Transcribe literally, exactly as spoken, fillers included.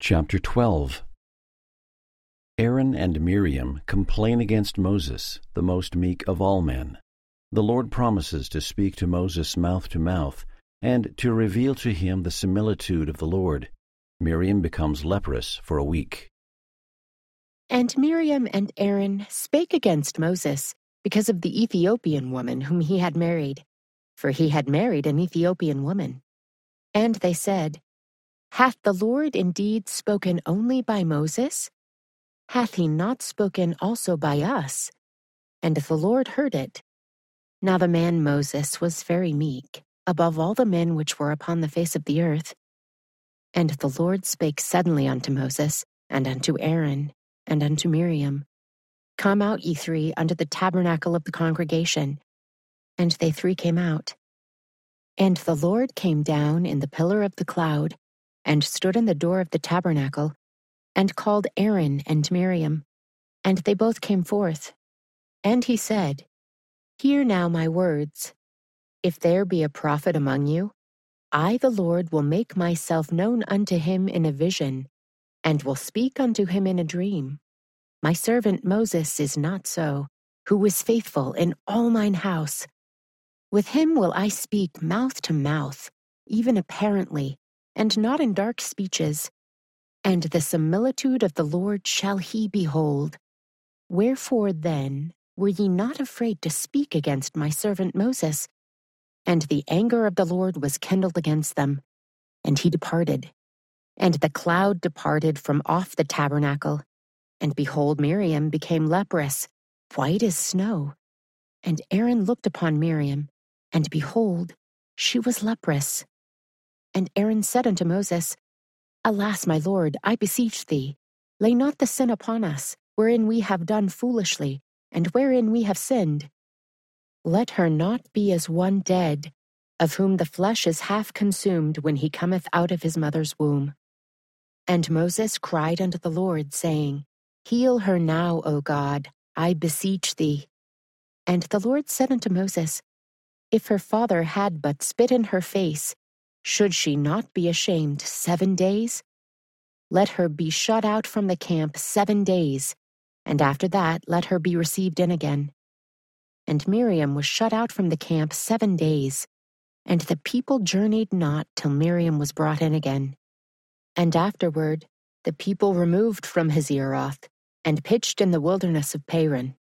Chapter twelve. Aaron and Miriam complain against Moses, the most meek of all men. The Lord promises to speak to Moses mouth to mouth, and to reveal to him the similitude of the Lord. Miriam becomes leprous for a week. And Miriam and Aaron spake against Moses because of the Ethiopian woman whom he had married, for he had married an Ethiopian woman. And they said, Hath the Lord indeed spoken only by Moses? Hath he not spoken also by us? And the Lord heard it. Now the man Moses was very meek, above all the men which were upon the face of the earth. And the Lord spake suddenly unto Moses, and unto Aaron, and unto Miriam, Come out, ye three, unto the tabernacle of the congregation. And they three came out. And the Lord came down in the pillar of the cloud, and stood in the door of the tabernacle, and called Aaron and Miriam, and they both came forth. And he said, Hear now my words. If there be a prophet among you, I the Lord will make myself known unto him in a vision, and will speak unto him in a dream. My servant Moses is not so, who is faithful in all mine house. With him will I speak mouth to mouth, even apparently, and not in dark speeches. And the similitude of the Lord shall he behold. Wherefore then were ye not afraid to speak against my servant Moses? And the anger of the Lord was kindled against them, and he departed. And the cloud departed from off the tabernacle, and behold, Miriam became leprous, white as snow. And Aaron looked upon Miriam, and behold, she was leprous. And Aaron said unto Moses, Alas, my Lord, I beseech thee, lay not the sin upon us, wherein we have done foolishly, and wherein we have sinned. Let her not be as one dead, of whom the flesh is half consumed when he cometh out of his mother's womb. And Moses cried unto the Lord, saying, Heal her now, O God, I beseech thee. And the Lord said unto Moses, If her father had but spit in her face, should she not be ashamed seven days? Let her be shut out from the camp seven days, and after that let her be received in again. And Miriam was shut out from the camp seven days, and the people journeyed not till Miriam was brought in again. And afterward the people removed from Hazeroth, and pitched in the wilderness of Paran.